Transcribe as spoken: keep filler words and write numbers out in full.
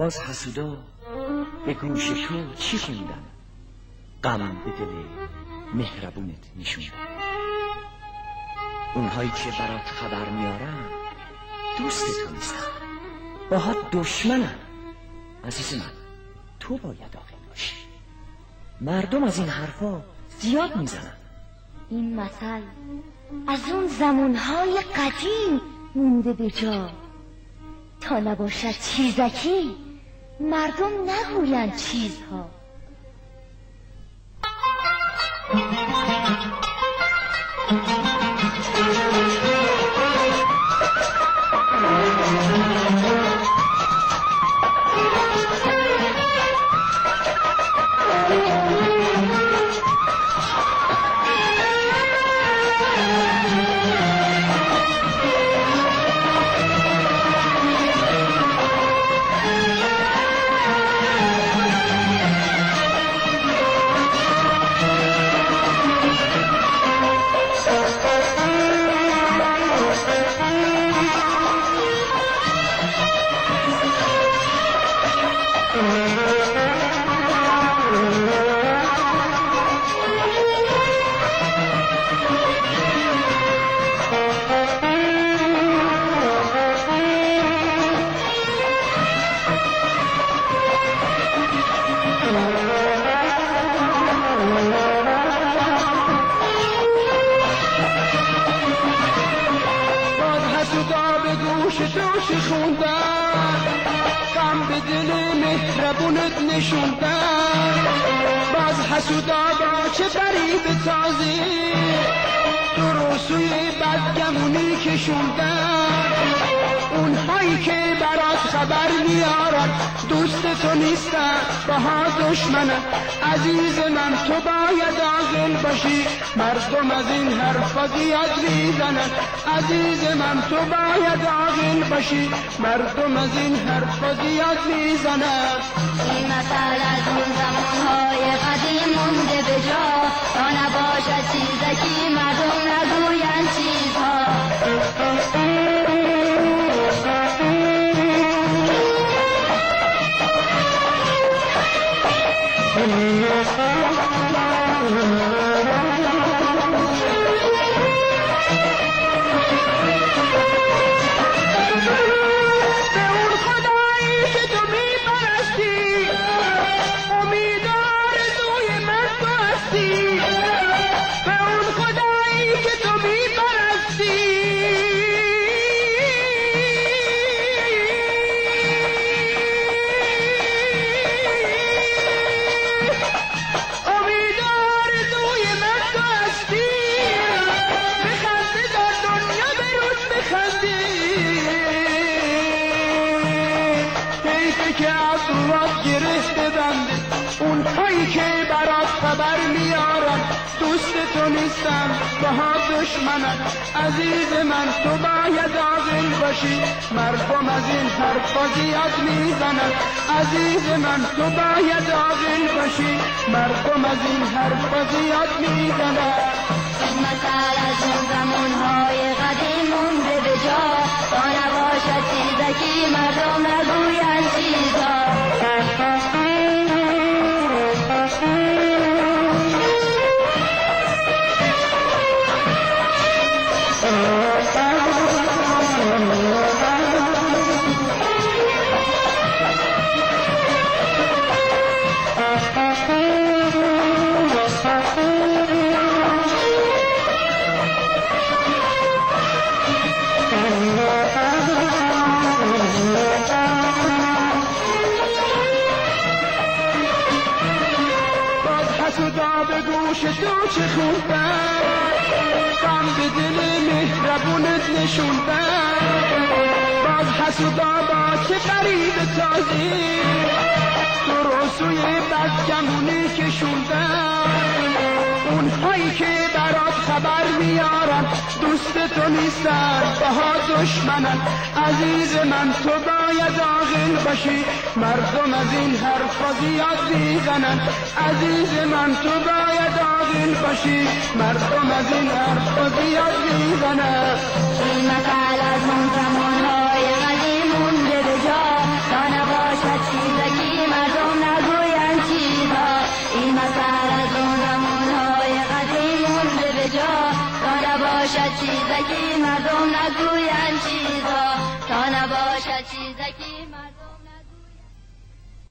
باز حسودا به گوش تو چی شنیدن؟ غم به دل مهربونت نشوندن. اونهایی که برات خبر میارن دوست تو نیستن، باهات دشمنن. عزیز من، تو باید عاقل باشی. مردم از این حرفا زیاد میزنن. این مثل از اون زمانهای قدیم مونده به جا. تا نباشد چیزکی مردم نگویند چیزها. نشوندن باز حسودا با چه فریب تازی تو رو سوی بدگمونی کشوندن. اونهایی که برات خبر میارن دوست تو نیستن، باها دشمنن. عزیز من تو باید عاقل باشی، مردم از این حرفا زیاد میزنن. عزیز من تو باید عاقل باشی، مردم از این حرفا زیاد میزنن. این مثل از اون زمانهای قدیم مونده به جا. تا نباشد چیزکی مردم نگویند چیزها. باها دشمنن. عزیز من تو باید عاقل باشی، مردم از این حرفا زیاد میزنن. عزیز من تو باید عاقل باشی، مردم از این حرفا زیاد میزنن. این مثل از اون زمانهای قدیم مونده به جا. تا نباشد چیزکی مردم نگویند چیزها. تو چه خوندن غم به دل مهربونت نشوندن. باز حسودا با چه فریب تازی تو رو سوی بدگمونی کشوندن. اونهایی که برات خبر میارن دوست تو نیستن، باها دشمنن. عزیز من تو باید عاقل باشی، مردم از این حرفا زیاد میزنن. عزیز من تو باید عاقل باشی، مردم از این حرفا زیاد میزنن. این مثل از اون زمانهای قدیم مونده به جا. تا نباشد چیزکی مردم نگوین چیزا